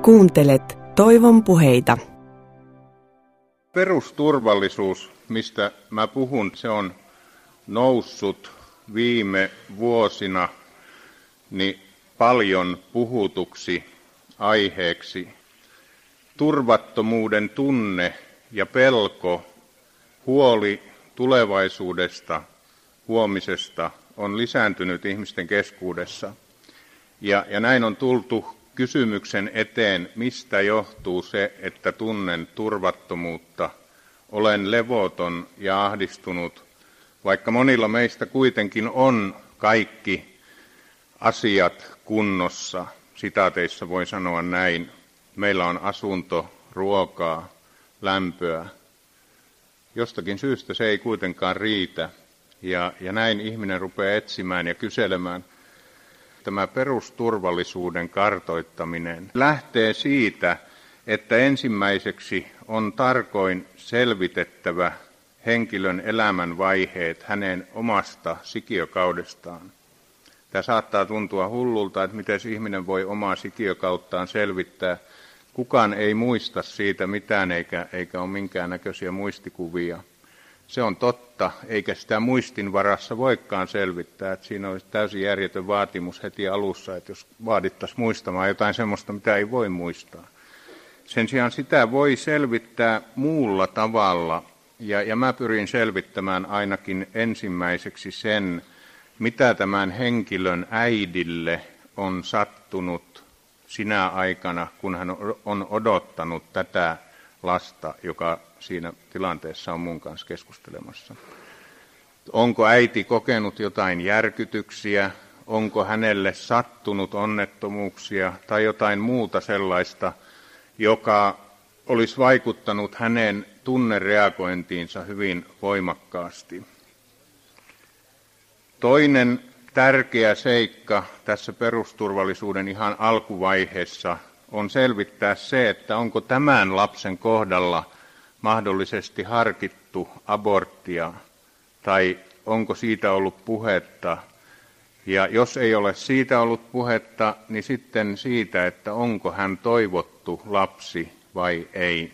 Kuuntelet Toivon puheita. Perusturvallisuus, mistä mä puhun, se on noussut viime vuosina paljon puhutuksi aiheeksi. Turvattomuuden tunne ja pelko, huoli tulevaisuudesta, huomisesta on lisääntynyt ihmisten keskuudessa. Ja näin on tultu kysymyksen eteen, mistä johtuu se, että tunnen turvattomuutta, olen levoton ja ahdistunut, vaikka monilla meistä kuitenkin on kaikki asiat kunnossa. Sitaateissa voi sanoa näin, meillä on asunto, ruokaa, lämpöä. Jostakin syystä se ei kuitenkaan riitä ja näin ihminen rupeaa etsimään ja kyselemään. Tämä perusturvallisuuden kartoittaminen lähtee siitä, että ensimmäiseksi on tarkoin selvitettävä henkilön elämänvaiheet hänen omasta sikiökaudestaan. Tämä saattaa tuntua hullulta, että miten ihminen voi omaa sikiökauttaan selvittää. Kukaan ei muista siitä mitään eikä ole minkäännäköisiä muistikuvia. Se on totta, eikä sitä muistin varassa voikaan selvittää. Että siinä olisi täysin järjetön vaatimus heti alussa, että jos vaadittaisiin muistamaan jotain sellaista, mitä ei voi muistaa. Sen sijaan sitä voi selvittää muulla tavalla, ja mä pyrin selvittämään ainakin ensimmäiseksi sen, mitä tämän henkilön äidille on sattunut sinä aikana, kun hän on odottanut tätä lasta, joka siinä tilanteessa on mun kanssa keskustelemassa. Onko äiti kokenut jotain järkytyksiä, onko hänelle sattunut onnettomuuksia tai jotain muuta sellaista, joka olisi vaikuttanut hänen tunnereagointiinsa hyvin voimakkaasti. Toinen tärkeä seikka tässä perusturvallisuuden ihan alkuvaiheessa on selvittää se, että onko tämän lapsen kohdalla mahdollisesti harkittu aborttia tai onko siitä ollut puhetta. Ja jos ei ole siitä ollut puhetta, niin sitten siitä, että onko hän toivottu lapsi vai ei.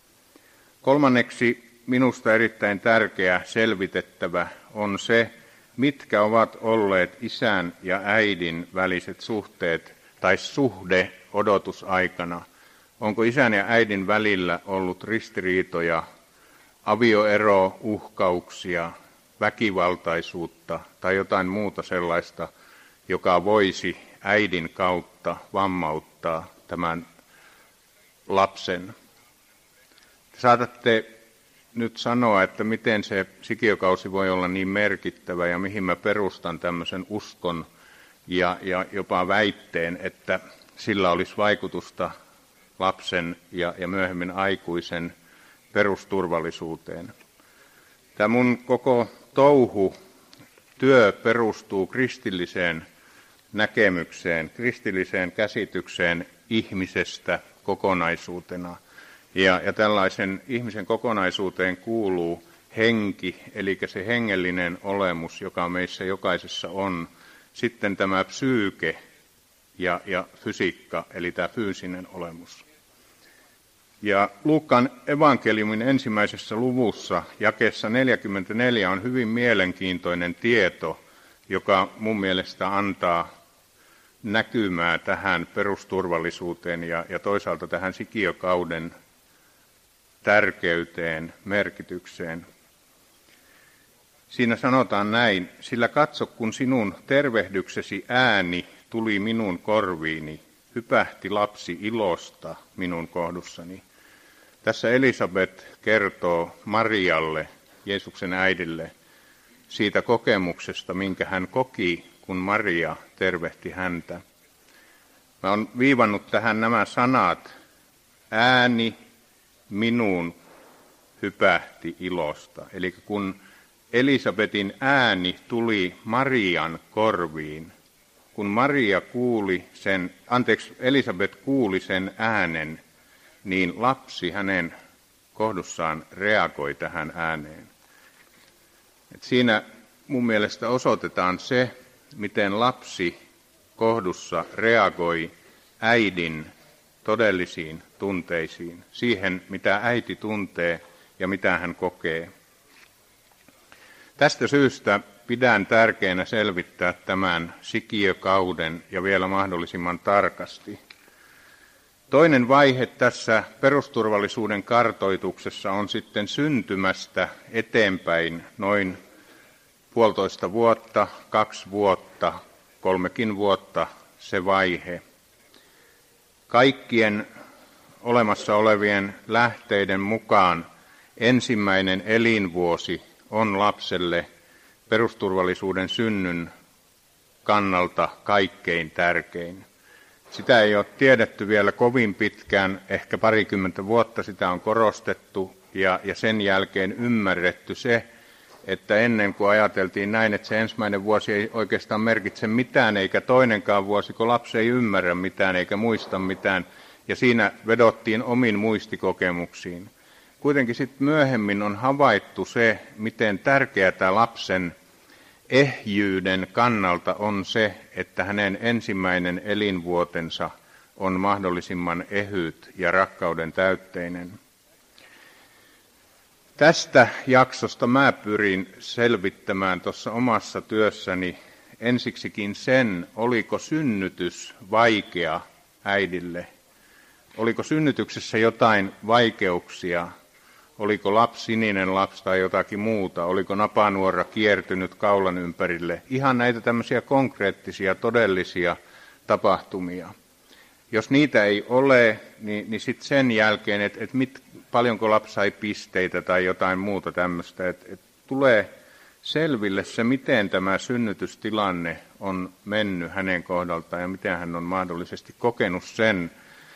Kolmanneksi minusta erittäin tärkeä selvitettävä on se, mitkä ovat olleet isän ja äidin väliset suhteet tai suhde odotusaikana. Onko isän ja äidin välillä ollut ristiriitoja, avioero, uhkauksia, väkivaltaisuutta tai jotain muuta sellaista, joka voisi äidin kautta vammauttaa tämän lapsen. Saatatte nyt sanoa, että miten se sikiökausi voi olla niin merkittävä ja mihin mä perustan tämmöisen uskon ja jopa väitteen, että sillä olisi vaikutusta lapsen ja myöhemmin aikuisen perusturvallisuuteen. Tämä mun koko työ perustuu kristilliseen näkemykseen, kristilliseen käsitykseen ihmisestä kokonaisuutena. Ja tällaisen ihmisen kokonaisuuteen kuuluu henki, eli se hengellinen olemus, joka meissä jokaisessa on. Sitten tämä psyyke ja fysiikka, eli tämä fyysinen olemus. Ja Luukkaan evankeliumin ensimmäisessä luvussa, jakeessa 44, on hyvin mielenkiintoinen tieto, joka mun mielestä antaa näkymää tähän perusturvallisuuteen ja toisaalta tähän sikiökauden tärkeyteen, merkitykseen. Siinä sanotaan näin, sillä katso, kun sinun tervehdyksesi ääni tuli minun korviini, hypähti lapsi ilosta minun kohdussani. Tässä Elisabet kertoo Marialle, Jeesuksen äidille, siitä kokemuksesta, minkä hän koki, kun Maria tervehti häntä. Mä oon viivannut tähän nämä sanat, ääni minuun hypähti ilosta. Eli kun Elisabetin ääni tuli Marian korviin, kun Elisabet kuuli sen äänen, niin lapsi hänen kohdussaan reagoi tähän ääneen. Et siinä mun mielestä osoitetaan se, miten lapsi kohdussa reagoi äidin todellisiin tunteisiin, siihen mitä äiti tuntee ja mitä hän kokee. Tästä syystä pidän tärkeänä selvittää tämän sikiökauden ja vielä mahdollisimman tarkasti. Toinen vaihe tässä perusturvallisuuden kartoituksessa on sitten syntymästä eteenpäin noin 1,5 vuotta, 2 vuotta, 3 vuotta se vaihe. Kaikkien olemassa olevien lähteiden mukaan ensimmäinen elinvuosi on lapselle perusturvallisuuden synnyn kannalta kaikkein tärkein. Sitä ei ole tiedetty vielä kovin pitkään, ehkä 20 vuotta sitä on korostettu ja sen jälkeen ymmärretty se, että ennen kuin ajateltiin näin, että se ensimmäinen vuosi ei oikeastaan merkitse mitään eikä toinenkaan vuosi, kun lapsi ei ymmärrä mitään eikä muista mitään ja siinä vedottiin omiin muistikokemuksiin. Kuitenkin sitten myöhemmin on havaittu se, miten tärkeää tämä lapsen ehjyyden kannalta on se, että hänen ensimmäinen elinvuotensa on mahdollisimman ehyt ja rakkauden täytteinen. Tästä jaksosta mä pyrin selvittämään tuossa omassa työssäni ensiksikin sen, oliko synnytys vaikea äidille. Oliko synnytyksessä jotain vaikeuksia? Oliko lapsi sininen lapsi tai jotakin muuta? Oliko napanuora kiertynyt kaulan ympärille? Ihan näitä tämmöisiä konkreettisia, todellisia tapahtumia. Jos niitä ei ole, niin sitten sen jälkeen, että paljonko lapsi sai pisteitä tai jotain muuta tämmöistä, että tulee selville se, miten tämä synnytystilanne on mennyt hänen kohdaltaan ja miten hän on mahdollisesti kokenut sen.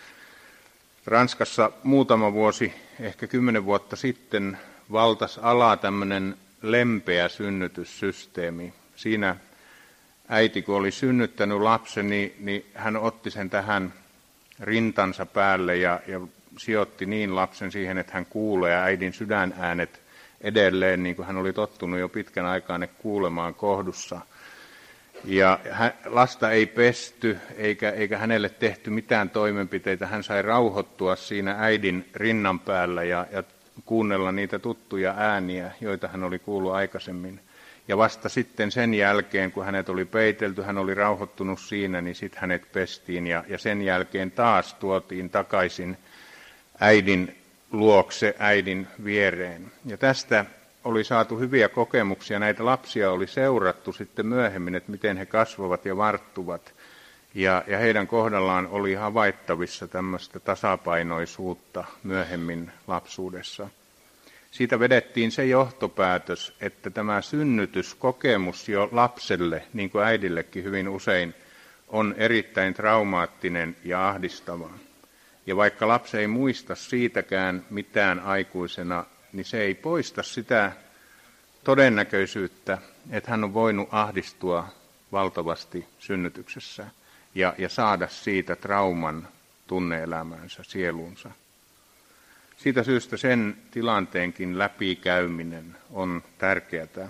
Ranskassa muutama vuosi, ehkä 10 vuotta sitten, valtasi alaa tämmöinen lempeä synnytyssysteemi. Siinä äiti, kun oli synnyttänyt lapsen, niin hän otti sen tähän rintansa päälle ja sijoitti niin lapsen siihen, että hän kuulee äidin sydänäänet edelleen, niin kuin hän oli tottunut jo pitkän aikaa ne kuulemaan kohdussa. Ja lasta ei pesty eikä hänelle tehty mitään toimenpiteitä. Hän sai rauhoittua siinä äidin rinnan päällä ja kuunnella niitä tuttuja ääniä, joita hän oli kuullut aikaisemmin. Ja vasta sitten sen jälkeen, kun hänet oli peitelty, hän oli rauhoittunut siinä, niin sitten hänet pestiin ja sen jälkeen taas tuotiin takaisin äidin luokse, äidin viereen. Ja tästä oli saatu hyviä kokemuksia. Näitä lapsia oli seurattu sitten myöhemmin, että miten he kasvavat ja varttuvat. Ja heidän kohdallaan oli havaittavissa tämmöistä tasapainoisuutta myöhemmin lapsuudessa. Siitä vedettiin se johtopäätös, että tämä synnytyskokemus jo lapselle, niin kuin äidillekin hyvin usein, on erittäin traumaattinen ja ahdistava. Ja vaikka lapsi ei muista siitäkään mitään aikuisena, niin se ei poista sitä todennäköisyyttä, että hän on voinut ahdistua valtavasti synnytyksessä ja saada siitä trauman tunne-elämäänsä, sieluunsa. Siitä syystä sen tilanteenkin läpikäyminen on tärkeää.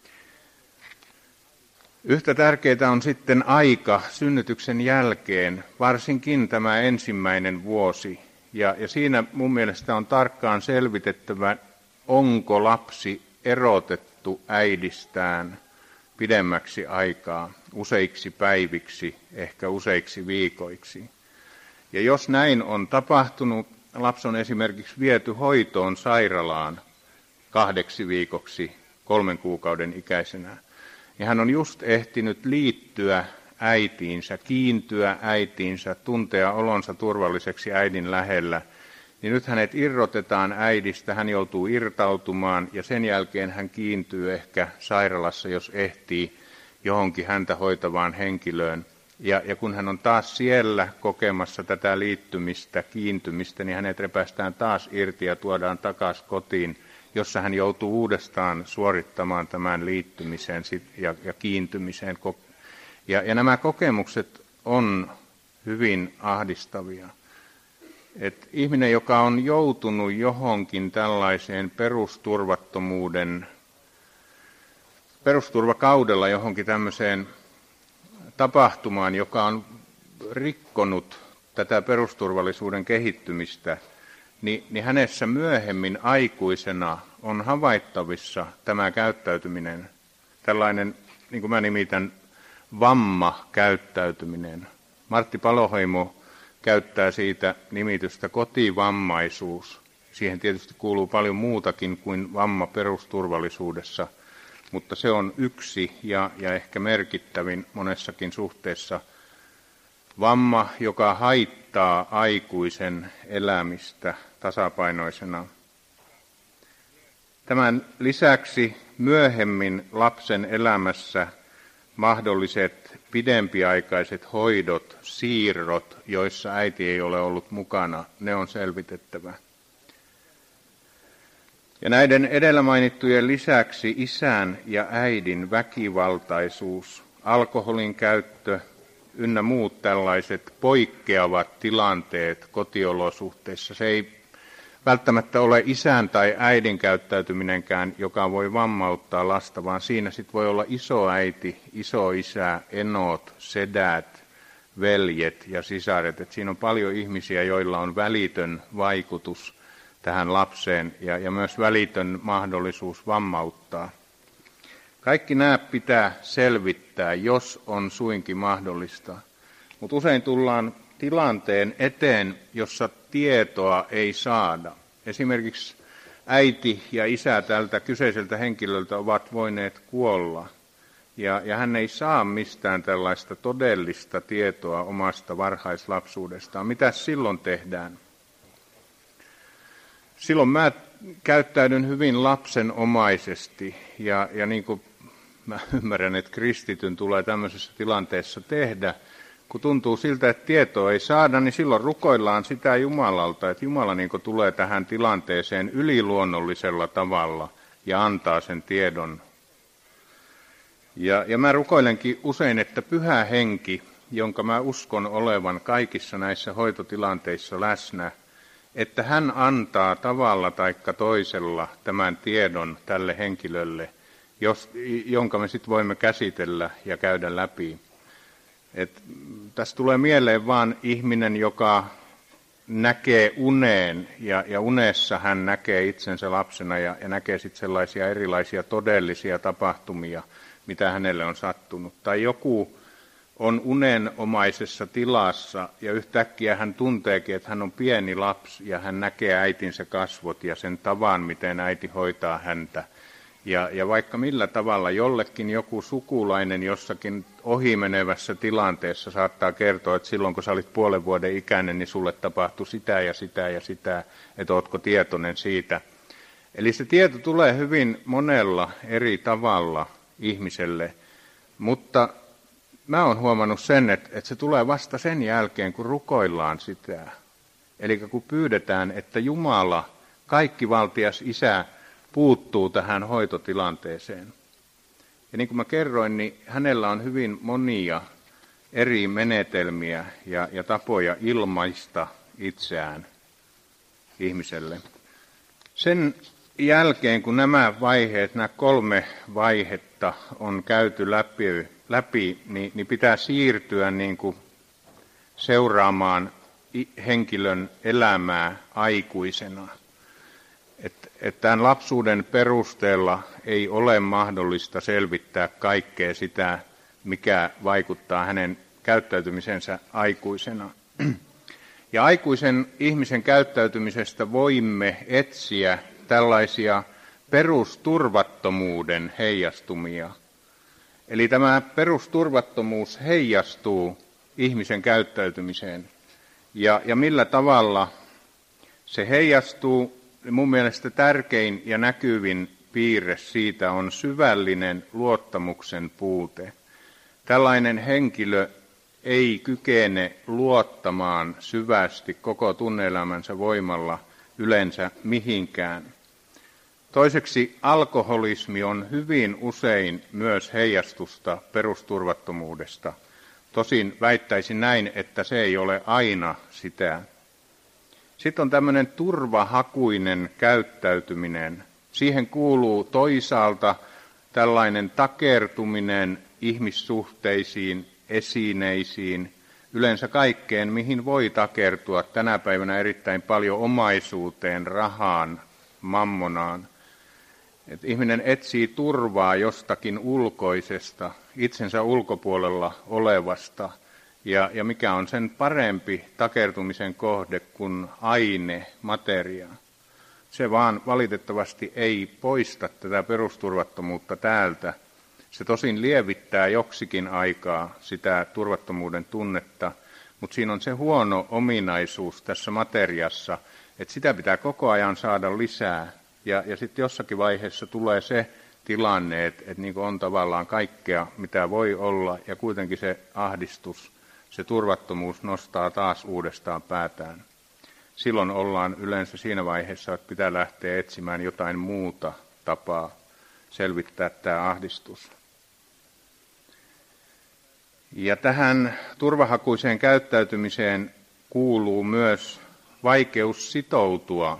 Yhtä tärkeää on sitten aika synnytyksen jälkeen, varsinkin tämä ensimmäinen vuosi. Ja siinä mun mielestä on tarkkaan selvitettävä, onko lapsi erotettu äidistään pidemmäksi aikaa, useiksi päiviksi, ehkä useiksi viikoiksi. Ja jos näin on tapahtunut, lapsi on esimerkiksi viety hoitoon sairaalaan 2 viikoksi 3 kuukauden ikäisenä, ja hän on just ehtinyt liittyä äitiinsä, kiintyä äitiinsä, tuntea olonsa turvalliseksi äidin lähellä, niin nyt hänet irrotetaan äidistä, hän joutuu irtautumaan ja sen jälkeen hän kiintyy ehkä sairaalassa, jos ehtii johonkin häntä hoitavaan henkilöön. Ja kun hän on taas siellä kokemassa tätä liittymistä, kiintymistä, niin hänet repästään taas irti ja tuodaan takaisin kotiin, jossa hän joutuu uudestaan suorittamaan tämän liittymisen ja kiintymisen. Ja nämä kokemukset on hyvin ahdistavia. Et ihminen, joka on joutunut johonkin tällaiseen perusturvakaudella johonkin tämmöiseen tapahtumaan, joka on rikkonut tätä perusturvallisuuden kehittymistä, niin hänessä myöhemmin aikuisena on havaittavissa tämä käyttäytyminen, tällainen, niin kuin mä nimitän, vammakäyttäytyminen. Martti Paloheimo käyttää siitä nimitystä kotivammaisuus. Siihen tietysti kuuluu paljon muutakin kuin vamma perusturvallisuudessa, mutta se on yksi ja ehkä merkittävin monessakin suhteessa vamma, joka haittaa aikuisen elämistä tasapainoisena. Tämän lisäksi myöhemmin lapsen elämässä mahdolliset pidempiaikaiset hoidot, siirrot, joissa äiti ei ole ollut mukana, ne on selvitettävä. Ja näiden edellä mainittujen lisäksi isän ja äidin väkivaltaisuus, alkoholin käyttö ynnä muut tällaiset poikkeavat tilanteet kotiolosuhteissa. Se ei välttämättä ole isän tai äidin käyttäytyminenkään, joka voi vammauttaa lasta, vaan siinä sitten voi olla isoäiti, isoisä, enot, sedät, veljet ja sisaret. Et siinä on paljon ihmisiä, joilla on välitön vaikutus tähän lapseen ja myös välitön mahdollisuus vammauttaa. Kaikki nämä pitää selvittää, jos on suinkin mahdollista. Mutta usein tullaan tilanteen eteen, jossa tietoa ei saada. Esimerkiksi äiti ja isä tältä kyseiseltä henkilöltä ovat voineet kuolla. Ja hän ei saa mistään tällaista todellista tietoa omasta varhaislapsuudestaan. Mitä silloin tehdään? Silloin mä käyttäydyn hyvin lapsenomaisesti ja niin kuin mä ymmärrän, että kristityn tulee tämmöisessä tilanteessa tehdä, kun tuntuu siltä, että tietoa ei saada, niin silloin rukoillaan sitä Jumalalta, että Jumala niin kuin tulee tähän tilanteeseen yliluonnollisella tavalla ja antaa sen tiedon. Ja mä rukoilenkin usein, että Pyhä Henki, jonka mä uskon olevan kaikissa näissä hoitotilanteissa läsnä, että hän antaa tavalla taikka toisella tämän tiedon tälle henkilölle, jonka me sitten voimme käsitellä ja käydä läpi. Tässä tulee mieleen vaan ihminen, joka näkee uneen ja unessa hän näkee itsensä lapsena ja näkee sitten sellaisia erilaisia todellisia tapahtumia, mitä hänelle on sattunut. Tai joku on unenomaisessa tilassa ja yhtäkkiä hän tunteekin, että hän on pieni lapsi ja hän näkee äitinsä kasvot ja sen tavan, miten äiti hoitaa häntä. Ja vaikka millä tavalla jollekin joku sukulainen jossakin ohimenevässä tilanteessa saattaa kertoa, että silloin kun sä olit puolen vuoden ikäinen, niin sulle tapahtui sitä ja sitä ja sitä, että ootko tietoinen siitä. Eli se tieto tulee hyvin monella eri tavalla ihmiselle, mutta mä oon huomannut sen, että se tulee vasta sen jälkeen, kun rukoillaan sitä. Eli kun pyydetään, että Jumala, kaikkivaltias Isä, puuttuu tähän hoitotilanteeseen. Ja niin kuin mä kerroin, niin hänellä on hyvin monia eri menetelmiä ja tapoja ilmaista itseään ihmiselle. Sen jälkeen, kun nämä 3 vaihetta on käyty läpi niin pitää siirtyä niin kuin seuraamaan henkilön elämää aikuisena. Että tämän lapsuuden perusteella ei ole mahdollista selvittää kaikkea sitä, mikä vaikuttaa hänen käyttäytymisensä aikuisena. Ja aikuisen ihmisen käyttäytymisestä voimme etsiä tällaisia perusturvattomuuden heijastumia. Eli tämä perusturvattomuus heijastuu ihmisen käyttäytymiseen. Ja millä tavalla se heijastuu? Mun mielestä tärkein ja näkyvin piirre siitä on syvällinen luottamuksen puute. Tällainen henkilö ei kykene luottamaan syvästi koko tunne-elämänsä voimalla yleensä mihinkään. Toiseksi alkoholismi on hyvin usein myös heijastusta perusturvattomuudesta. Tosin väittäisin näin, että se ei ole aina sitä. Sitten on tämmöinen turvahakuinen käyttäytyminen. Siihen kuuluu toisaalta tällainen takertuminen ihmissuhteisiin, esineisiin, yleensä kaikkeen, mihin voi takertua tänä päivänä erittäin paljon, omaisuuteen, rahaan, mammonaan. Et ihminen etsii turvaa jostakin ulkoisesta, itsensä ulkopuolella olevasta, ja mikä on sen parempi takertumisen kohde kuin aine, materia. Se vaan valitettavasti ei poista tätä perusturvattomuutta täältä. Se tosin lievittää joksikin aikaa sitä turvattomuuden tunnetta, mutta siinä on se huono ominaisuus tässä materiassa, että sitä pitää koko ajan saada lisää. Ja sitten jossakin vaiheessa tulee se tilanne, että niin on tavallaan kaikkea, mitä voi olla, ja kuitenkin se ahdistus, se turvattomuus nostaa taas uudestaan päätään. Silloin ollaan yleensä siinä vaiheessa, että pitää lähteä etsimään jotain muuta tapaa selvittää tämä ahdistus. Ja tähän turvahakuiseen käyttäytymiseen kuuluu myös vaikeus sitoutua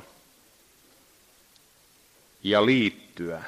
ja liittyä.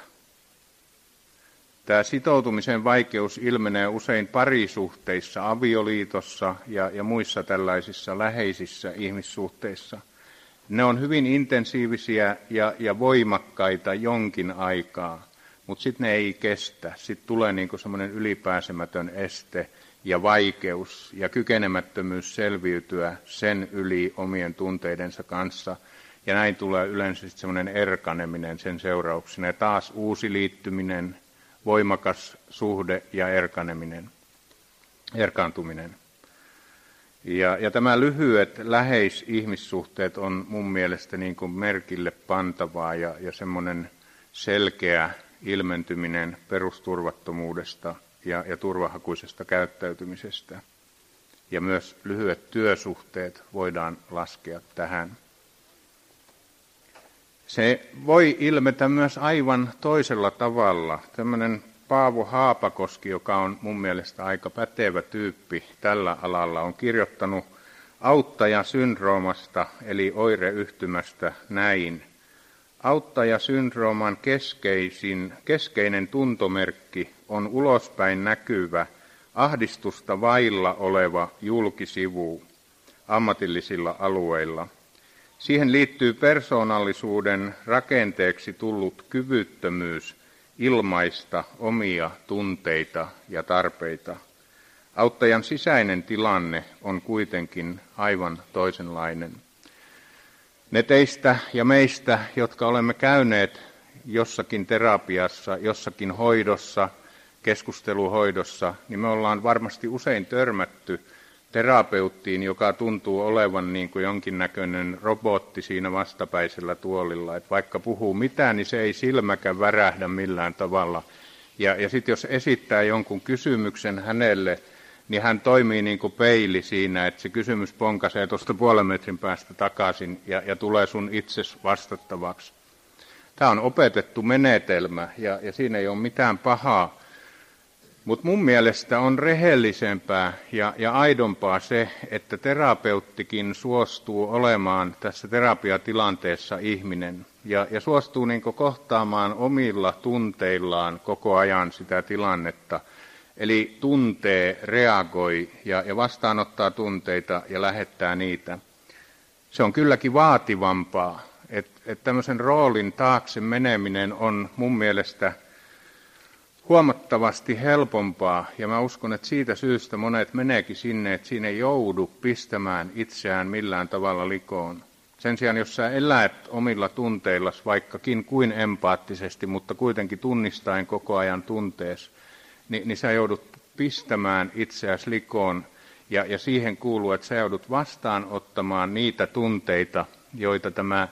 Tämä sitoutumisen vaikeus ilmenee usein parisuhteissa, avioliitossa ja muissa tällaisissa läheisissä ihmissuhteissa. Ne on hyvin intensiivisiä ja voimakkaita jonkin aikaa, mutta sitten ne ei kestä. Sitten tulee niinku semmoinen ylipääsemätön este ja vaikeus ja kykenemättömyys selviytyä sen yli omien tunteidensa kanssa. Ja näin tulee yleensä semmoinen erkaneminen sen seurauksena. Ja taas uusi liittyminen, voimakas suhde ja erkaantuminen. Ja tämä lyhyet läheisihmissuhteet on mun mielestä niin kuin merkille pantavaa ja semmoinen selkeä ilmentyminen perusturvattomuudesta ja turvahakuisesta käyttäytymisestä. Ja myös lyhyet työsuhteet voidaan laskea tähän. Se voi ilmetä myös aivan toisella tavalla. Tämmöinen Paavo Haapakoski, joka on mun mielestä aika pätevä tyyppi tällä alalla, on kirjoittanut auttajasyndroomasta eli oireyhtymästä näin. Auttajasyndrooman keskeinen tuntomerkki on ulospäin näkyvä, ahdistusta vailla oleva julkisivu ammatillisilla alueilla. Siihen liittyy persoonallisuuden rakenteeksi tullut kyvyttömyys ilmaista omia tunteita ja tarpeita. Auttajan sisäinen tilanne on kuitenkin aivan toisenlainen. Ne teistä ja meistä, jotka olemme käyneet jossakin terapiassa, jossakin hoidossa, keskusteluhoidossa, niin me ollaan varmasti usein törmätty terapeuttiin, joka tuntuu olevan niin kuin jonkinnäköinen robotti siinä vastapäisellä tuolilla. Että vaikka puhuu mitään, niin se ei silmäkään värähdä millään tavalla. Ja sitten jos esittää jonkun kysymyksen hänelle, niin hän toimii niin kuin peili siinä, että se kysymys ponkaisee tuosta 0,5 metrin päästä takaisin ja tulee sun itses vastattavaksi. Tämä on opetettu menetelmä ja siinä ei ole mitään pahaa. Mutta mun mielestä on rehellisempää ja aidompaa se, että terapeuttikin suostuu olemaan tässä terapiatilanteessa ihminen ja suostuu niin kuin kohtaamaan omilla tunteillaan koko ajan sitä tilannetta. Eli tuntee, reagoi ja vastaanottaa tunteita ja lähettää niitä. Se on kylläkin vaativampaa, että tämmöisen roolin taakse meneminen on mun mielestä huomattavasti helpompaa, ja mä uskon, että siitä syystä monet meneekin sinne, että siinä ei joudu pistämään itseään millään tavalla likoon. Sen sijaan, jos sä elät omilla tunteillasi, vaikkakin kuin empaattisesti, mutta kuitenkin tunnistaen koko ajan tuntees, niin sä joudut pistämään itseäsi likoon, ja siihen kuuluu, että sä joudut vastaanottamaan niitä tunteita, joita tämä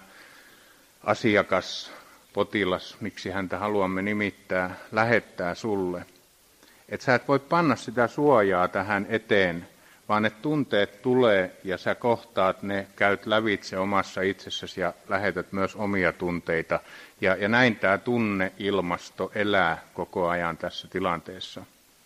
asiakas, potilas, miksi häntä haluamme nimittää, lähettää sulle. Että sä et voi panna sitä suojaa tähän eteen, vaan ne tunteet tulee ja sä kohtaat ne, käyt lävitse omassa itsessäsi ja lähetät myös omia tunteita. Ja näin tämä tunneilmasto elää koko ajan tässä tilanteessa.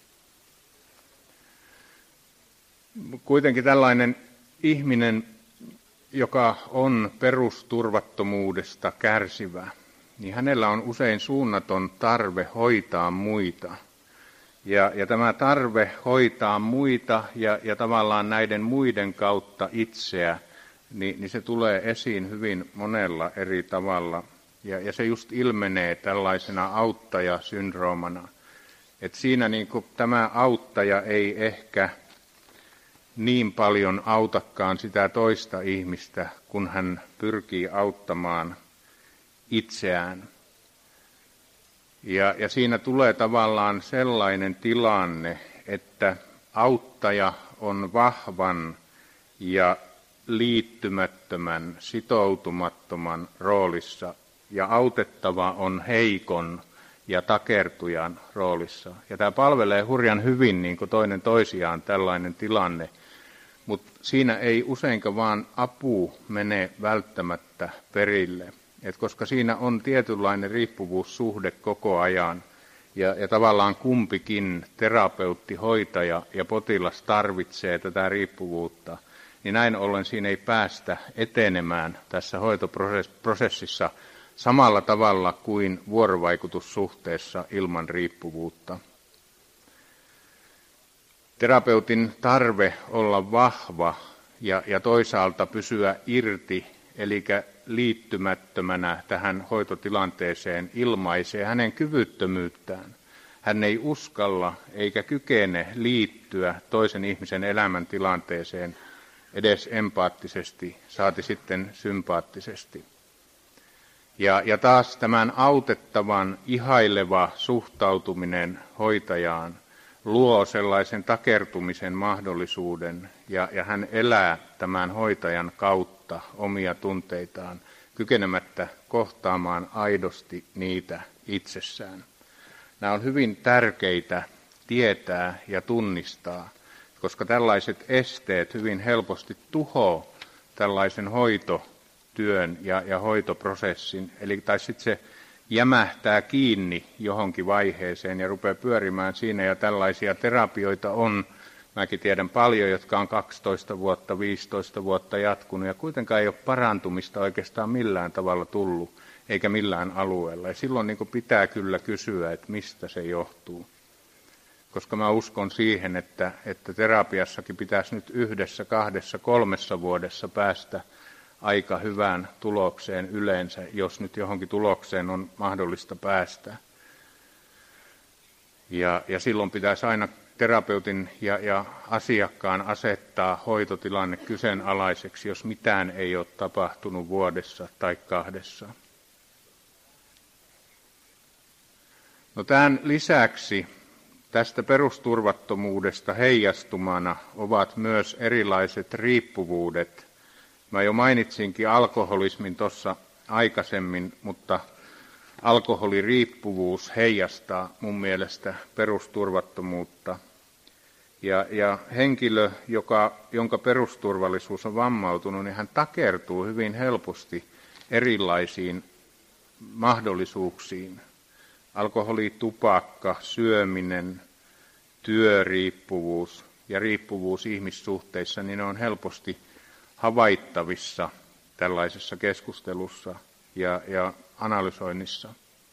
Kuitenkin tällainen ihminen, joka on perusturvattomuudesta kärsivä, niin hänellä on usein suunnaton tarve hoitaa muita. Ja tämä tarve hoitaa muita ja tavallaan näiden muiden kautta itseä, niin se tulee esiin hyvin monella eri tavalla. Ja se just ilmenee tällaisena auttajasyndroomana. Että siinä niin kuin tämä auttaja ei ehkä niin paljon autakaan sitä toista ihmistä, kun hän pyrkii auttamaan itseään. Ja siinä tulee tavallaan sellainen tilanne, että auttaja on vahvan ja liittymättömän, sitoutumattoman roolissa ja autettava on heikon ja takertujan roolissa. Ja tämä palvelee hurjan hyvin niin kuin toinen toisiaan tällainen tilanne, mutta siinä ei useinkaan vaan apu mene välttämättä perille. Koska siinä on tietynlainen riippuvuussuhde koko ajan ja tavallaan kumpikin terapeutti, hoitaja ja potilas tarvitsee tätä riippuvuutta, niin näin ollen siinä ei päästä etenemään tässä hoitoprosessissa samalla tavalla kuin vuorovaikutussuhteessa ilman riippuvuutta. Terapeutin tarve olla vahva ja toisaalta pysyä irti, eli liittymättömänä tähän hoitotilanteeseen ilmaisee hänen kyvyttömyyttään. Hän ei uskalla eikä kykene liittyä toisen ihmisen elämäntilanteeseen edes empaattisesti, saati sitten sympaattisesti. Ja taas tämän autettavan ihaileva suhtautuminen hoitajaan luo sellaisen takertumisen mahdollisuuden ja hän elää tämän hoitajan kautta omia tunteitaan, kykenemättä kohtaamaan aidosti niitä itsessään. Nämä on hyvin tärkeitä tietää ja tunnistaa, koska tällaiset esteet hyvin helposti tuhoaa tällaisen hoitotyön ja hoitoprosessin. Tai sitten se jämähtää kiinni johonkin vaiheeseen ja rupeaa pyörimään siinä, ja tällaisia terapioita on, mäkin tiedän paljon, jotka on 12 vuotta, 15 vuotta jatkunut, ja kuitenkaan ei ole parantumista oikeastaan millään tavalla tullut, eikä millään alueella. Ja silloin niin kuin pitää kyllä kysyä, että mistä se johtuu. Koska mä uskon siihen, että terapiassakin pitäisi nyt 1, 2, 3 vuodessa päästä aika hyvään tulokseen yleensä, jos nyt johonkin tulokseen on mahdollista päästä. Ja silloin pitäisi aina terapeutin ja asiakkaan asettaa hoitotilanne kyseenalaiseksi, jos mitään ei ole tapahtunut vuodessa tai 2. No tämän lisäksi tästä perusturvattomuudesta heijastumana ovat myös erilaiset riippuvuudet. Mä jo mainitsinkin alkoholismin tuossa aikaisemmin, mutta alkoholiriippuvuus heijastaa mun mielestä perusturvattomuutta. Ja henkilö, jonka perusturvallisuus on vammautunut, niin hän takertuu hyvin helposti erilaisiin mahdollisuuksiin. Alkoholi, tupakka, syöminen, työriippuvuus ja riippuvuus ihmissuhteissa, niin ne on helposti havaittavissa tällaisessa keskustelussa ja analysoinnissa.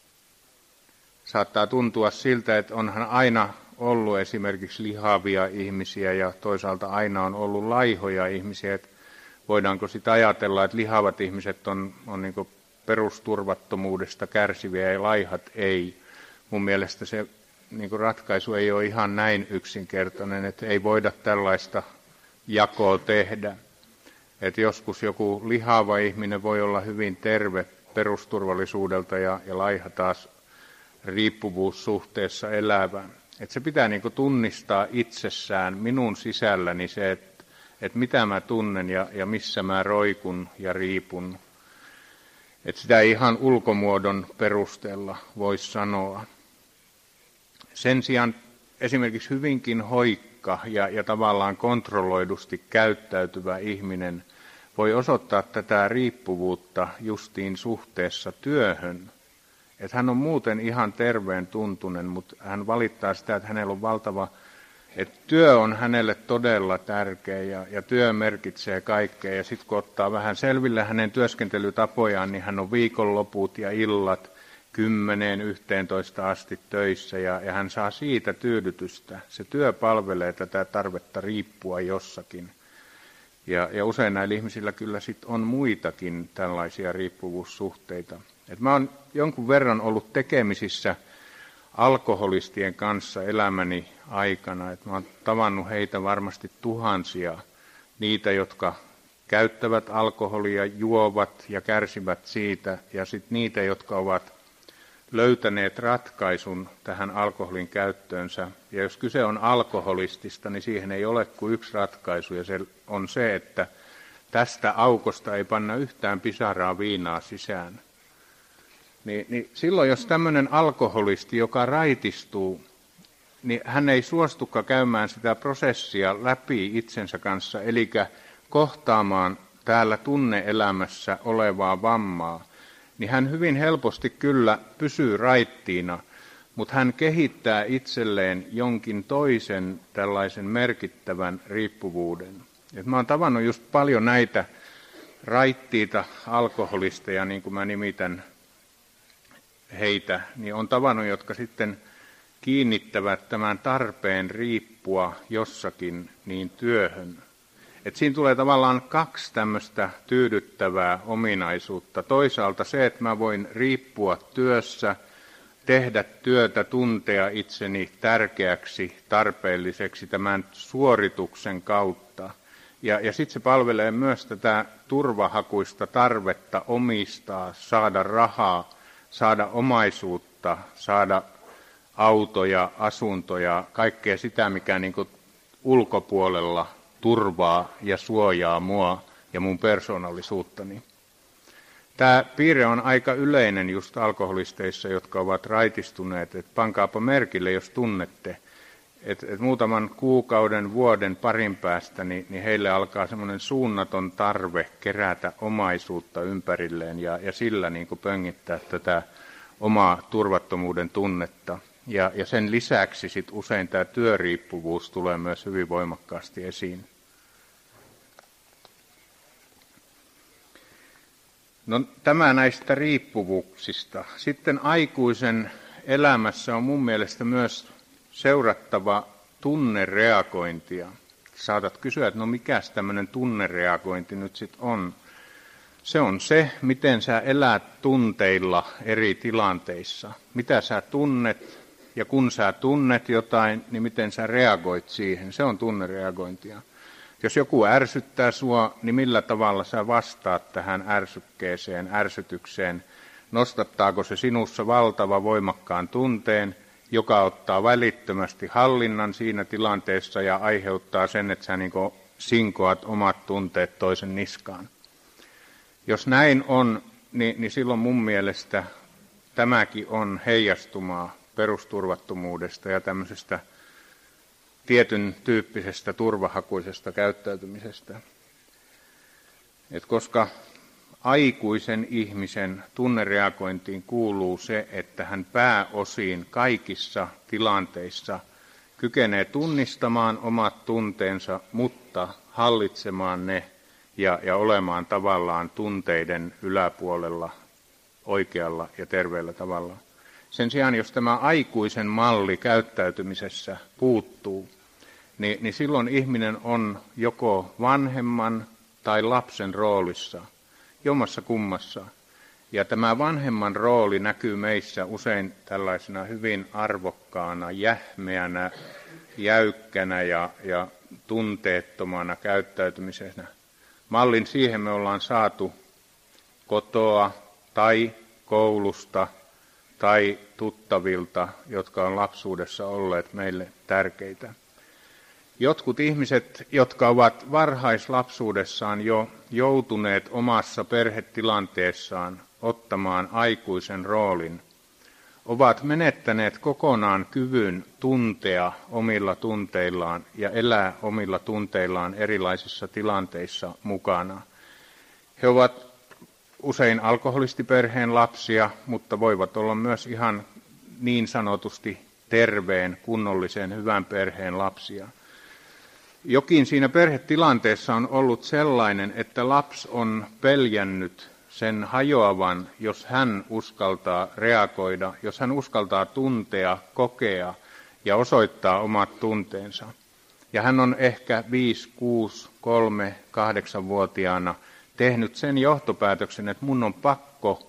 Saattaa tuntua siltä, että onhan aina ollut esimerkiksi lihavia ihmisiä ja toisaalta aina on ollut laihoja ihmisiä. Että voidaanko sitä ajatella, että lihavat ihmiset on niin kuin perusturvattomuudesta kärsiviä ja laihat ei. Mun mielestä se niin kuin ratkaisu ei ole ihan näin yksinkertainen, että ei voida tällaista jakoa tehdä. Että joskus joku lihava ihminen voi olla hyvin terve perusturvallisuudelta ja laiha taas riippuvuussuhteessa elävä. Että se pitää niin kuin tunnistaa itsessään minun sisälläni se, että mitä mä tunnen ja missä mä roikun ja riipun. Että sitä ei ihan ulkomuodon perusteella voisi sanoa. Sen sijaan esimerkiksi hyvinkin hoikka ja tavallaan kontrolloidusti käyttäytyvä ihminen voi osoittaa tätä riippuvuutta justiin suhteessa työhön. Että hän on muuten ihan terveen tuntunen, mutta hän valittaa sitä, että hänellä on valtava, että työ on hänelle todella tärkeä ja työ merkitsee kaikkea. Ja sitten kun ottaa vähän selville hänen työskentelytapojaan, niin hän on viikonloput ja illat 10-11 asti töissä ja hän saa siitä tyydytystä. Se työ palvelee tätä tarvetta riippua jossakin. Ja usein näillä ihmisillä kyllä sit on muitakin tällaisia riippuvuussuhteita. Mä oon jonkun verran ollut tekemisissä alkoholistien kanssa elämäni aikana. Mä oon tavannut heitä varmasti tuhansia, niitä jotka käyttävät alkoholia, juovat ja kärsivät siitä, ja sitten niitä, jotka ovat löytäneet ratkaisun tähän alkoholin käyttöönsä. Ja jos kyse on alkoholistista, niin siihen ei ole kuin yksi ratkaisu, ja se on se, että tästä aukosta ei panna yhtään pisaraa viinaa sisään. Niin silloin, jos tämmöinen alkoholisti, joka raitistuu, niin hän ei suostukaan käymään sitä prosessia läpi itsensä kanssa, eli kohtaamaan täällä tunne-elämässä olevaa vammaa, niin hän hyvin helposti kyllä pysyy raittiina, mutta hän kehittää itselleen jonkin toisen tällaisen merkittävän riippuvuuden. Et mä oon tavannut just paljon näitä raittiita alkoholisteja, niin kuin mä nimitän heitä, niin on tavannut, jotka sitten kiinnittävät tämän tarpeen riippua jossakin niin työhön. Et siinä tulee tavallaan kaksi tämmöistä tyydyttävää ominaisuutta. Toisaalta se, että mä voin riippua työssä, tehdä työtä, tuntea itseni tärkeäksi, tarpeelliseksi tämän suorituksen kautta. Ja sitten se palvelee myös tätä turvahakuista tarvetta omistaa, saada rahaa, saada omaisuutta, saada autoja, asuntoja, kaikkea sitä, mikä niin kuin ulkopuolella turvaa ja suojaa mua ja mun persoonallisuuttani. Tämä piirre on aika yleinen just alkoholisteissa, jotka ovat raitistuneet. Et pankaapa merkille, jos tunnette, että muutaman kuukauden, vuoden, parin päästä, niin heille alkaa semmoinen suunnaton tarve kerätä omaisuutta ympärilleen ja sillä niin kuin pöngittää tätä omaa turvattomuuden tunnetta. Ja sen lisäksi sit usein tämä työriippuvuus tulee myös hyvin voimakkaasti esiin. No, tämä näistä riippuvuuksista. Sitten aikuisen elämässä on mun mielestä myös seurattava tunnereagointia. Saatat kysyä, että no mikäs tämmöinen tunnereagointi nyt sitten on. Se on se, miten sä elät tunteilla eri tilanteissa. Mitä sä tunnet ja kun sä tunnet jotain, niin miten sä reagoit siihen. Se on tunnereagointia. Jos joku ärsyttää sua, niin millä tavalla sä vastaat tähän ärsykkeeseen, ärsytykseen? Nostattaako se sinussa valtava voimakkaan tunteen, joka ottaa välittömästi hallinnan siinä tilanteessa ja aiheuttaa sen, että sä niin kuin sinkoat omat tunteet toisen niskaan? Jos näin on, niin silloin mun mielestä tämäkin on heijastumaa perusturvattomuudesta ja tämmöisestä tietyn tyyppisestä turvahakuisesta käyttäytymisestä. Koska aikuisen ihmisen tunnereagointiin kuuluu se, että hän pääosin kaikissa tilanteissa kykenee tunnistamaan omat tunteensa, mutta hallitsemaan ne ja olemaan tavallaan tunteiden yläpuolella oikealla ja terveellä tavalla. Sen sijaan, jos tämä aikuisen malli käyttäytymisessä puuttuu, niin silloin ihminen on joko vanhemman tai lapsen roolissa, jommassa kummassa. Ja tämä vanhemman rooli näkyy meissä usein tällaisena hyvin arvokkaana, jähmeänä, jäykkänä ja tunteettomana käyttäytymisenä. Mallin siihen me ollaan saatu kotoa tai koulusta tai tuttavilta, jotka on lapsuudessa olleet meille tärkeitä. Jotkut ihmiset, jotka ovat varhaislapsuudessaan jo joutuneet omassa perhetilanteessaan ottamaan aikuisen roolin, ovat menettäneet kokonaan kyvyn tuntea omilla tunteillaan ja elää omilla tunteillaan erilaisissa tilanteissa mukana. He ovat usein alkoholistiperheen lapsia, mutta voivat olla myös ihan niin sanotusti terveen, kunnollisen, hyvän perheen lapsia. Jokin siinä perhetilanteessa on ollut sellainen, että lapsi on peljännyt sen hajoavan, jos hän uskaltaa reagoida, jos hän uskaltaa tuntea, kokea ja osoittaa omat tunteensa. Ja hän on ehkä 5, 6, 3, 8-vuotiaana tehnyt sen johtopäätöksen, että mun on pakko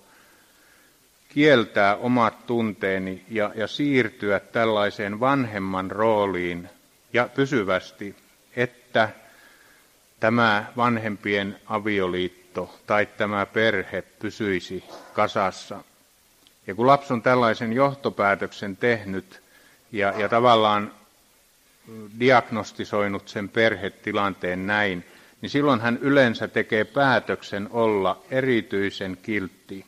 kieltää omat tunteeni ja siirtyä tällaiseen vanhemman rooliin ja pysyvästi, että tämä vanhempien avioliitto tai tämä perhe pysyisi kasassa. Ja kun lapsi on tällaisen johtopäätöksen tehnyt ja tavallaan diagnostisoinut sen perhetilanteen näin, niin silloin hän yleensä tekee päätöksen olla erityisen kiltti.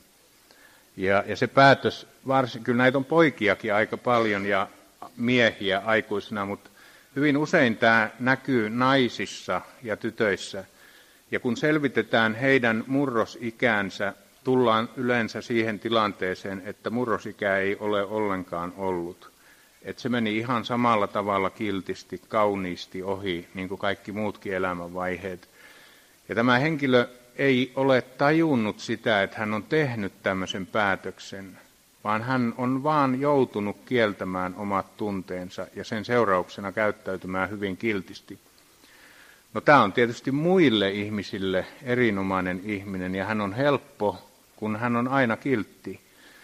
Ja se päätös, kyllä näitä on poikiakin aika paljon ja miehiä aikuisena, mutta hyvin usein tämä näkyy naisissa ja tytöissä. Ja kun selvitetään heidän murrosikäänsä, tullaan yleensä siihen tilanteeseen, että murrosikä ei ole ollenkaan ollut. Että se meni ihan samalla tavalla kiltisti, kauniisti ohi, niin kuin kaikki muutkin elämänvaiheet. Ja tämä henkilö ei ole tajunnut sitä, että hän on tehnyt tämmöisen päätöksen, vaan hän on vaan joutunut kieltämään omat tunteensa ja sen seurauksena käyttäytymään hyvin kiltisti. No tämä on tietysti muille ihmisille erinomainen ihminen ja hän on helppo, kun hän on aina kiltti.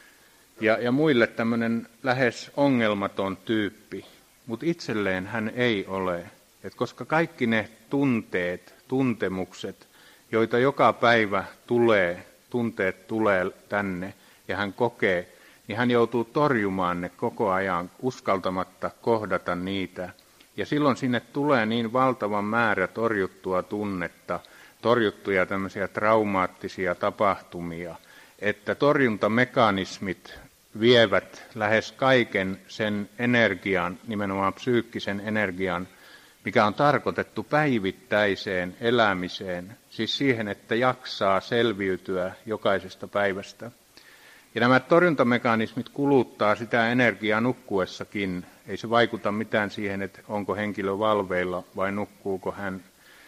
Ja muille tämmöinen lähes ongelmaton tyyppi, mutta itselleen hän ei ole. Et koska kaikki ne tunteet, tuntemukset, joita joka päivä tulee, tunteet tulee tänne ja hän kokee, niin hän joutuu torjumaan ne koko ajan uskaltamatta kohdata niitä. Ja silloin sinne tulee niin valtavan määrä torjuttua tunnetta, torjuttuja tämmöisiä traumaattisia tapahtumia, että torjuntamekanismit vievät lähes kaiken sen energian, nimenomaan psyykkisen energian, mikä on tarkoitettu päivittäiseen elämiseen, siis siihen, että jaksaa selviytyä jokaisesta päivästä. Ja nämä torjuntamekanismit kuluttaa sitä energiaa nukkuessakin. Ei se vaikuta mitään siihen, että onko henkilö valveilla vai nukkuuko hän.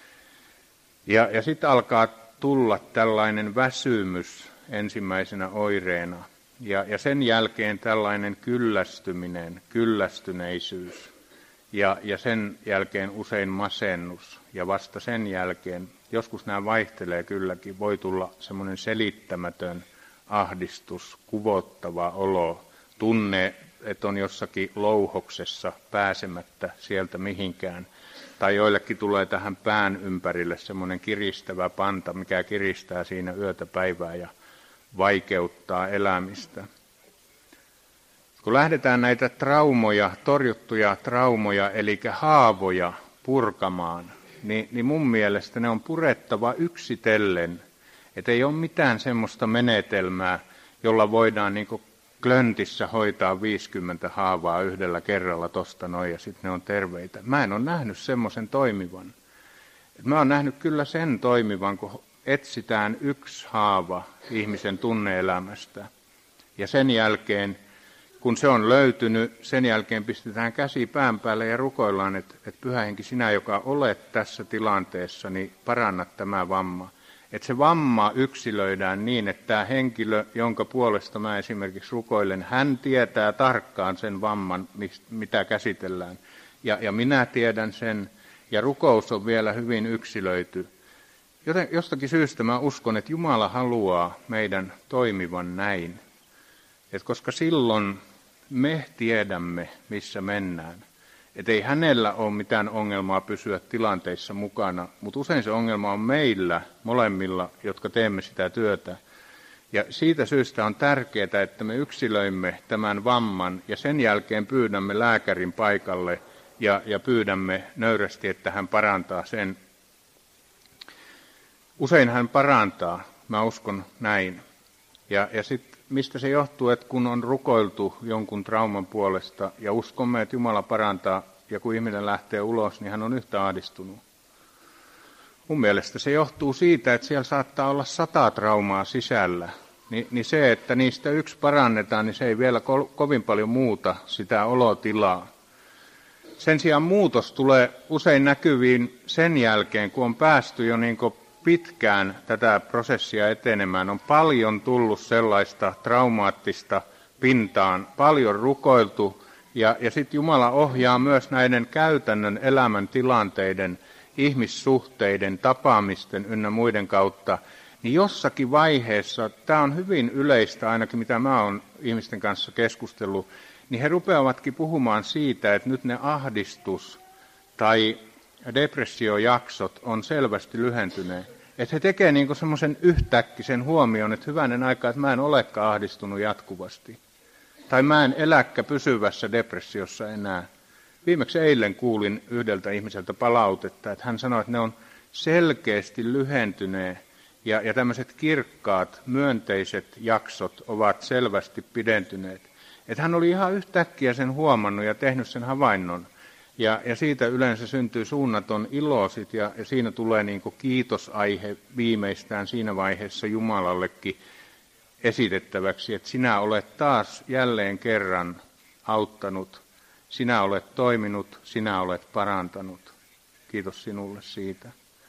Ja sitten alkaa tulla tällainen väsymys ensimmäisenä oireena. Ja sen jälkeen tällainen kyllästyminen, kyllästyneisyys. Ja sen jälkeen usein masennus. Ja vasta sen jälkeen, joskus nämä vaihtelee kylläkin, voi tulla semmoinen selittämätön ahdistus, kuvottava olo, tunne, että on jossakin louhoksessa pääsemättä sieltä mihinkään. Tai joillekin tulee tähän pään ympärille semmoinen kiristävä panta, mikä kiristää siinä yötä päivää ja vaikeuttaa elämistä. Kun lähdetään näitä traumoja, torjuttuja traumoja, eli haavoja purkamaan, niin mun mielestä ne on purettava yksitellen. Että ei ole mitään semmoista menetelmää, jolla voidaan niin kuin klöntissä hoitaa 50 haavaa yhdellä kerralla tosta noin ja sitten ne on terveitä. Mä en ole nähnyt semmoisen toimivan. Mä oon nähnyt kyllä sen toimivan, kun etsitään yksi haava ihmisen tunne-elämästä. Ja sen jälkeen, kun se on löytynyt, sen jälkeen pistetään käsi pään päälle ja rukoillaan, että Pyhä Henki, sinä, joka olet tässä tilanteessa, niin paranna tämä vamma. Että se vamma yksilöidään niin, että tämä henkilö, jonka puolesta mä esimerkiksi rukoilen, hän tietää tarkkaan sen vamman, mitä käsitellään. Ja minä tiedän sen, ja rukous on vielä hyvin yksilöity. Joten jostakin syystä mä uskon, että Jumala haluaa meidän toimivan näin. Että koska silloin me tiedämme, missä mennään. Että ei hänellä ole mitään ongelmaa pysyä tilanteissa mukana, mutta usein se ongelma on meillä molemmilla, jotka teemme sitä työtä. Ja siitä syystä on tärkeää, että me yksilöimme tämän vamman ja sen jälkeen pyydämme lääkärin paikalle ja pyydämme nöyrästi, että hän parantaa sen. Usein hän parantaa, mä uskon näin. Ja sitten mistä se johtuu, että kun on rukoiltu jonkun trauman puolesta ja uskomme, että Jumala parantaa, ja kun ihminen lähtee ulos, niin hän on yhtä ahdistunut. Mun mielestä se johtuu siitä, että siellä saattaa olla 100 traumaa sisällä. Niin se, että niistä yksi parannetaan, niin se ei vielä kovin paljon muuta sitä olotilaa. Sen sijaan muutos tulee usein näkyviin sen jälkeen, kun on päästy jo niin kuin pitkään tätä prosessia etenemään, on paljon tullut sellaista traumaattista pintaan, paljon rukoiltu, ja sitten Jumala ohjaa myös näiden käytännön elämäntilanteiden, ihmissuhteiden, tapaamisten ynnä muiden kautta, niin jossakin vaiheessa, tämä on hyvin yleistä ainakin mitä mä oon ihmisten kanssa keskustellut, niin he rupeavatkin puhumaan siitä, että nyt ne ahdistus tai depressiojaksot on selvästi lyhentyneet. Että he tekevät niin semmoisen yhtäkkisen huomion, että hyvänen aika, että mä en olekaan ahdistunut jatkuvasti. Tai mä en eläkkä pysyvässä depressiossa enää. Viimeksi eilen kuulin yhdeltä ihmiseltä palautetta, että hän sanoi, että ne on selkeästi lyhentyneet ja tämmöiset kirkkaat, myönteiset jaksot ovat selvästi pidentyneet. Että hän oli ihan yhtäkkiä sen huomannut ja tehnyt sen havainnon. Ja siitä yleensä syntyy suunnaton ilo sit, ja siinä tulee niin kuin kiitosaihe viimeistään siinä vaiheessa Jumalallekin esitettäväksi, että sinä olet taas jälleen kerran auttanut, sinä olet toiminut, sinä olet parantanut. Kiitos sinulle siitä.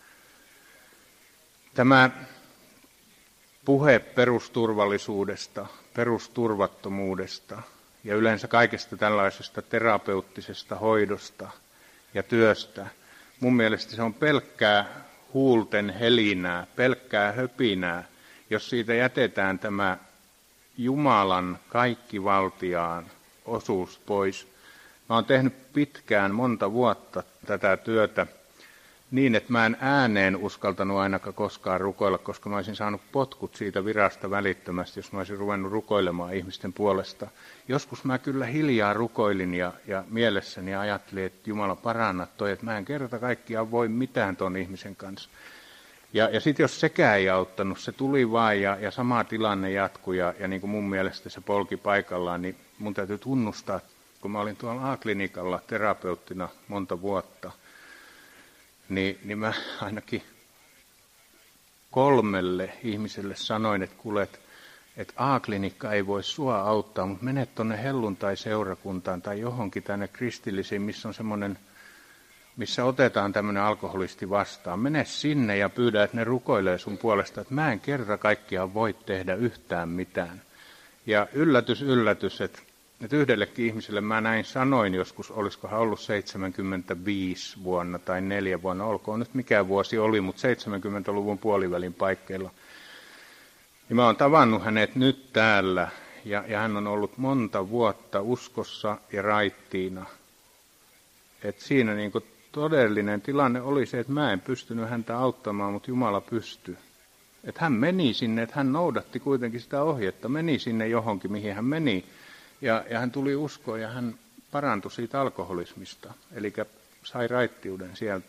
Tämä puhe perusturvallisuudesta, perusturvattomuudesta ja yleensä kaikesta tällaisesta terapeuttisesta hoidosta ja työstä, mun mielestä se on pelkkää huulten helinää, pelkkää höpinää, jos siitä jätetään tämä Jumalan kaikkivaltiaan osuus pois. Mä oon tehnyt pitkään, monta vuotta tätä työtä niin, että mä en ääneen uskaltanut ainakaan koskaan rukoilla, koska mä olisin saanut potkut siitä virasta välittömästi, jos mä olisin ruvennut rukoilemaan ihmisten puolesta. Joskus mä kyllä hiljaa rukoilin ja mielessäni ajattelin, että Jumala paranna toi, että mä en kerta kaikkiaan voi mitään ton ihmisen kanssa. Ja sitten jos sekään ei auttanut, se tuli vaan ja sama tilanne jatkui ja niin kuin mun mielestä se polki paikallaan, niin mun täytyy tunnustaa, kun mä olin tuolla A-klinikalla terapeuttina monta vuotta, niin mä ainakin 3 ihmiselle sanoin, että kuule, että A-klinikka ei voi sua auttaa, mutta mene tuonne helluntai-seurakuntaan tai johonkin tänne kristillisiin, missä on semmoinen, missä otetaan tämmöinen alkoholisti vastaan. Mene sinne ja pyydä, että ne rukoilee sun puolesta, että mä en kerta kaikkiaan voi tehdä yhtään mitään. Ja yllätys, että yhdellekin ihmiselle mä näin sanoin joskus, olisikohan ollut 75 vuonna tai 4 vuonna, olkoon nyt mikä vuosi oli, mutta 70-luvun puolivälin paikkeilla. Ja mä oon tavannut hänet nyt täällä ja hän on ollut monta vuotta uskossa ja raittiina. Et siinä niinku todellinen tilanne oli se, että mä en pystynyt häntä auttamaan, mutta Jumala pystyi. Että hän meni sinne, että hän noudatti kuitenkin sitä ohjetta, meni sinne johonkin, mihin hän meni. Ja hän tuli uskoon ja hän parantui siitä alkoholismista, eli sai raittiuden sieltä.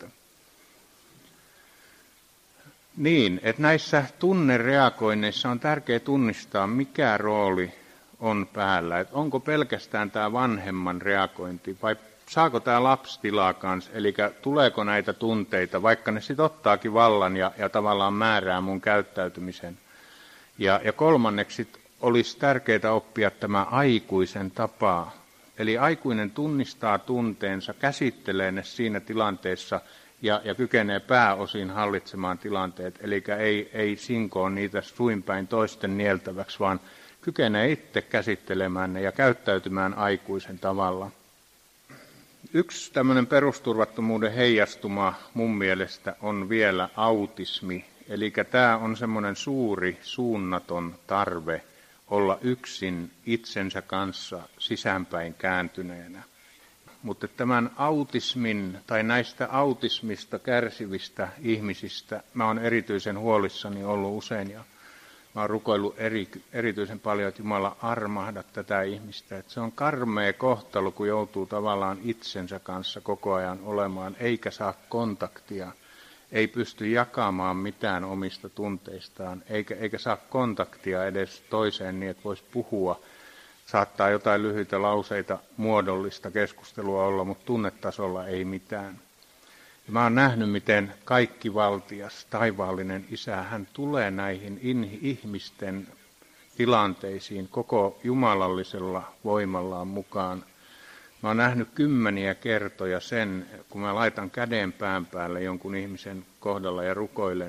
Niin, että näissä tunnereagoinneissa on tärkeää tunnistaa, mikä rooli on päällä. Että onko pelkästään tämä vanhemman reagointi vai saako tämä lapsi tilaa kanssa, eli tuleeko näitä tunteita, vaikka ne sitten ottaakin vallan ja tavallaan määrää mun käyttäytymisen. Ja kolmanneksi olisi tärkeää oppia tämä aikuisen tapa. Eli aikuinen tunnistaa tunteensa, käsittelee ne siinä tilanteessa ja kykenee pääosin hallitsemaan tilanteet. Eli ei sinkoa niitä suinpäin toisten nieltäväksi, vaan kykenee itse käsittelemään ne ja käyttäytymään aikuisen tavalla. Yksi tämmöinen perusturvattomuuden heijastuma mun mielestä on vielä autismi. Eli tämä on semmoinen suuri suunnaton tarve olla yksin itsensä kanssa sisäänpäin kääntyneenä. Mutta tämän autismin tai näistä autismista kärsivistä ihmisistä mä oon erityisen huolissani ollut usein ja mä oon rukoillut erityisen paljon, että Jumala armahda tätä ihmistä. Että se on karmea kohtalo, kun joutuu tavallaan itsensä kanssa koko ajan olemaan, eikä saa kontaktia. Ei pysty jakamaan mitään omista tunteistaan, eikä saa kontaktia edes toiseen niin, että voisi puhua. Saattaa jotain lyhyitä lauseita muodollista keskustelua olla, mutta tunnetasolla ei mitään. Ja mä oon nähnyt, miten kaikkivaltias, taivaallinen Isä, hän tulee näihin ihmisten tilanteisiin koko jumalallisella voimallaan mukaan. Mä oon nähnyt 10 kertoja sen, kun mä laitan käden pään päälle jonkun ihmisen kohdalla ja rukoilen,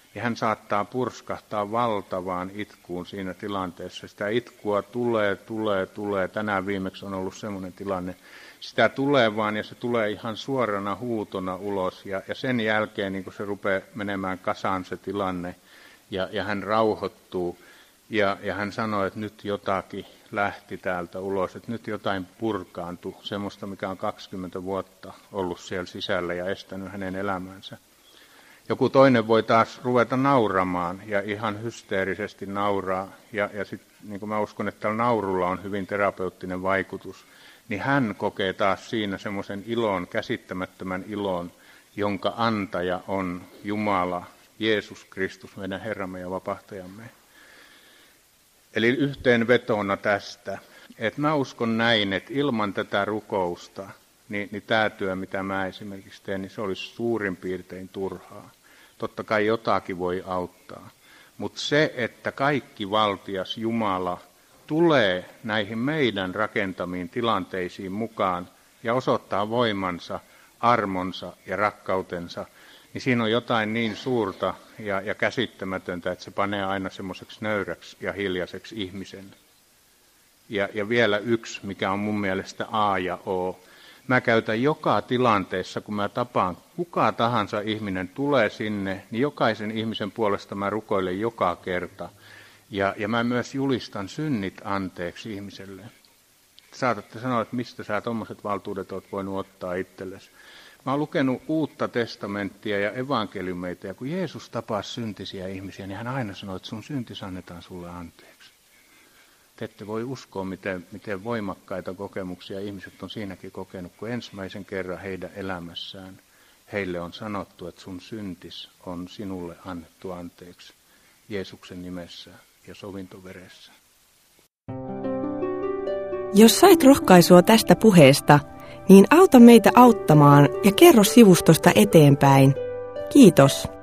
Ja hän saattaa purskahtaa valtavaan itkuun siinä tilanteessa. Sitä itkua tulee. Tänään viimeksi on ollut semmoinen tilanne. Sitä tulee vaan ja se tulee ihan suorana huutona ulos. Ja sen jälkeen niin kun se rupeaa menemään kasaan se tilanne ja hän rauhoittuu. Ja hän sanoi, että nyt jotakin lähti täältä ulos, että nyt jotain purkaantui. Semmoista, mikä on 20 vuotta ollut siellä sisällä ja estänyt hänen elämänsä. Joku toinen voi taas ruveta nauramaan ja ihan hysteerisesti nauraa. Ja sitten niin kuin mä uskon, että tällä naurulla on hyvin terapeuttinen vaikutus, niin hän kokee taas siinä semmoisen ilon, käsittämättömän ilon, jonka antaja on Jumala, Jeesus Kristus, meidän Herramme ja vapahtajamme. Eli yhteenvetona tästä, että mä uskon näin, että ilman tätä rukousta, niin tämä työ, mitä mä esimerkiksi teen, niin se olisi suurin piirtein turhaa. Totta kai jotakin voi auttaa, mutta se, että kaikki valtias Jumala tulee näihin meidän rakentamiin tilanteisiin mukaan ja osoittaa voimansa, armonsa ja rakkautensa, niin siinä on jotain niin suurta ja käsittämätöntä, että se panee aina semmoiseksi nöyräksi ja hiljaiseksi ihmisen. Ja vielä yksi, mikä on mun mielestä A ja O. Mä käytän joka tilanteessa, kun mä tapaan kuka tahansa ihminen tulee sinne, niin jokaisen ihmisen puolesta mä rukoilen joka kerta. Ja mä myös julistan synnit anteeksi ihmiselle. Saatatte sanoa, että mistä sä tommoset valtuudet oot voinut ottaa itsellesi. Mä oon lukenut Uutta testamenttia ja evankeliumeita, ja kun Jeesus tapasi syntisiä ihmisiä, niin hän aina sanoi, että sun syntis annetaan sulle anteeksi. Te ette voi uskoa, miten voimakkaita kokemuksia ihmiset on siinäkin kokenut, kun ensimmäisen kerran heidän elämässään heille on sanottu, että sun syntis on sinulle annettu anteeksi Jeesuksen nimessä ja sovintoveressä. Jos sait rohkaisua tästä puheesta, niin auta meitä auttamaan ja kerro sivustosta eteenpäin. Kiitos.